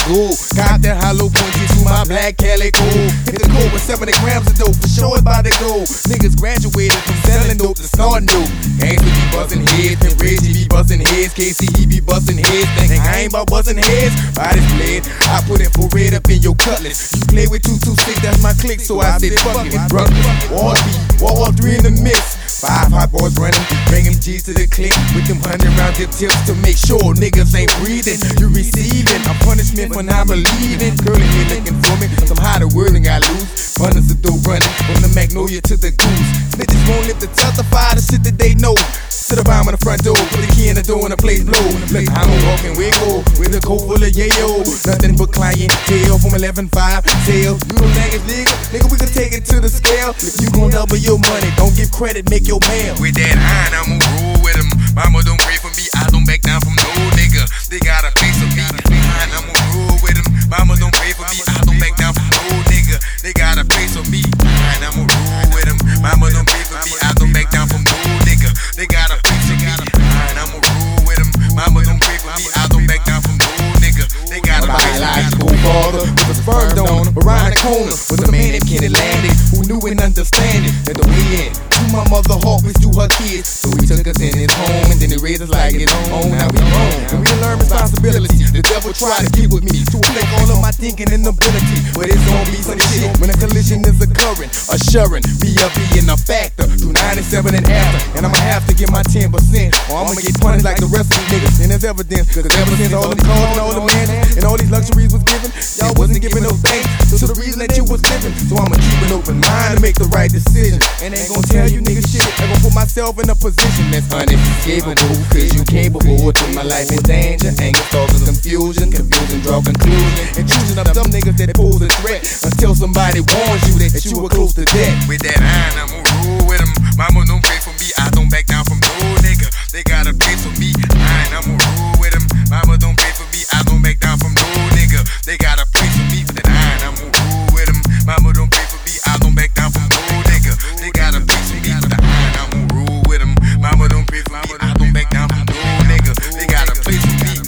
school. Got that hollow point to my black calico. Hit the cold with 70 grams of dope, for sure it's about to go. Niggas graduated from selling dope to starting dope. Gangsta be busting heads, and Reggie be busting heads. KC he be busting heads, thinking I ain't about busting heads. Bodies bled, I put it for red up in your cutlass. You play with 226, that's my clique, so I said fuck it. Ruckus, Wall B, Wall 3 in the mix. 5 hot boys running, bringing G's to the clique with them 100-round dip tips to make sure niggas ain't breathing. You receiving a punishment for not believing. Girl in here looking for me, some hotter word and got loose. Runners the door running, from the Magnolia to the Goose. Bitches won't lift to testify the shit that they know. Sit around on the front door, put the key in the door and the place blow. I'm a walking wiggle with a coat full of yayo. Nothing but clientele from 11.5 sales. You don't like it, nigga, we can take it to the scale. If you gon' double your money, don't give credit, make your mail. With that iron, I'ma roll with him. Mama don't pray for me, I don't back down from no nigga. They got a place for me, iron, I'ma roll with him. Mama don't pray for me, I don't back down from no nigga. They got a place for me, iron, I'ma roll with him. Mama don't pray for me, I don't back down from no nigga. They got a place for me, iron, I'ma roll with him. Mama don't pray for me, I don't back down from no nigga. They got a place for me. Father with a sperm donor around the corner was a man named Kenny Landy who knew and understanding that the way in to my mother heart was to her kids. So he took us in his home and then he raised us like his own. Now we grown and we learn responsibility. The devil tried to get with me to affect all of my thinking and ability, but it's gonna be some shit when a collision is occurring. Assuring BLB in a factor through 97 and after, and I'ma have to get my 10% or I'ma get punished like the rest of these niggas. And there's evidence, cause ever since all them cars and all the men and all these luxuries was given, y'all wasn't giving no thanks to the reason that you was living. So I'ma keep an open mind to make the right decision, and ain't gonna tell you niggas shit. I'm gonna put myself in a position that's unescapable, cause you capable to my life in danger. Anger causes confusion, confusion draw conclusion, and choosing up some niggas that pose a threat until somebody warns you that you were close to death. With that iron, I'ma roll with him. Mama don't pray for me, I don't back down from no nigga. They got a place for me, iron, I'ma roll with him. Mama don't pray for me, I don't back down from no nigga. They got a place for me, with that iron, I'ma roll with him. Mama don't pray for me, I don't back down from no nigga. They got a place for me, with that iron, I'ma roll with him. Mama don't pray for me, I don't back down from no nigga. They got a place for me.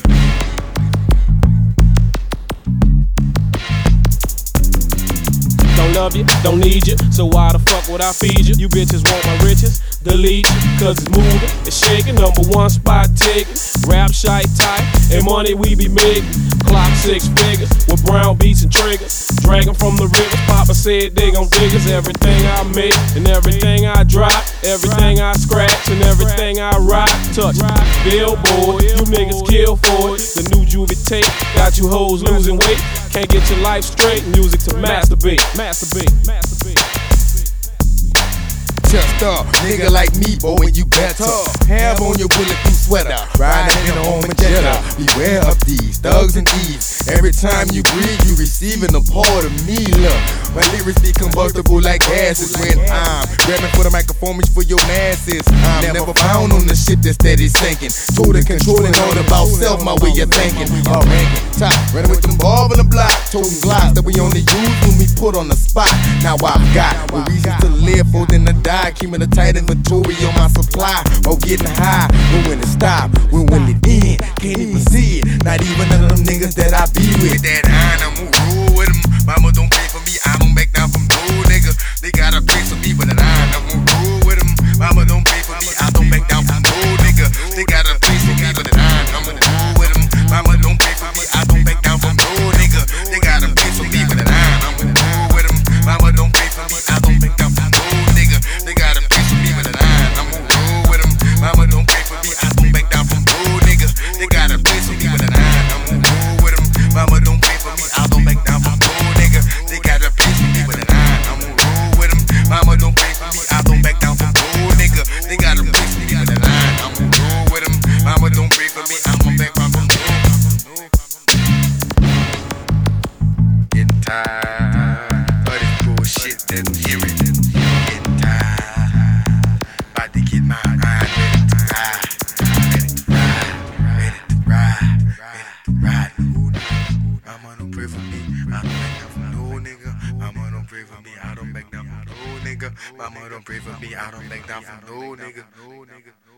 Don't love you, don't need you, so why the fuck would I feed you? You bitches want my riches, delete you, cause it's moving, it's shaking, number one spot taking. Rap shite tight, and money we be making. Clock 6 figures, with brown beats and triggers. Dragging from the rivers, Papa said they gon' dig us. Everything I make, and everything I drop, everything I scratch, and everything I rock. Touch, billboard, you niggas kill for it. The new Juvie tape, got you hoes losing weight. Can't get your life straight, music to masturbate. Just a nigga like me, boy, when you better have on your bulletproof sweater, riding in a home Jetta. Beware of these thugs and thieves. Every time you breathe, you receiving a part of me. Look, my lyrics be combustible like gases when I'm grabbing for the microphone for your masses. I'm never found on the shit that's steady sinking. Total controlling all about self, my way of thinking. Ranking top, running with them ball in the block, toting glocks that we only use when we put on the spot. Now I've got more reasons to live more than to die. Keeping a tight inventory on my supply, or getting high. But when it stop, when it end, can't even see it. Not even none of them niggas that I be with. With that iron, I'ma roll with him. Mama don't pray for me, I don't back down from no nigga. They got a place for me, with that iron, I'ma roll with him. Mama don't pray for me, I don't back down from no nigga. They got a place for me, with that iron, I'ma roll with him. Mama don't pray for me, I don't back down from no nigga. They got a place for me, with that iron, I'ma roll with him. Mama don't pray for me, I don't back down from no nigga. They got a place for me, with that iron, I'ma roll with him. Mama don't pray for me, I don't back down from no nigga. They got a place for me, with that iron, I'ma roll with him. Mama don't pray for me, I don't back down from no nigga. They got a place for me, with that iron, I'ma roll with him. Mama don't pray for me, I don't back down from no nigga. They got a place for me, with that iron, I'ma roll with him. Mama don't pray for me, I'ma back down from no. Getting tired of this bullshit that I'm hearing. Getting tired, about to get my iron ready to ride. Mama don't pray for me, I don't back down from no nigga. Mama don't pray for me, I don't back down from no nigga. Mama don't pray for me, I don't back down from no nigga.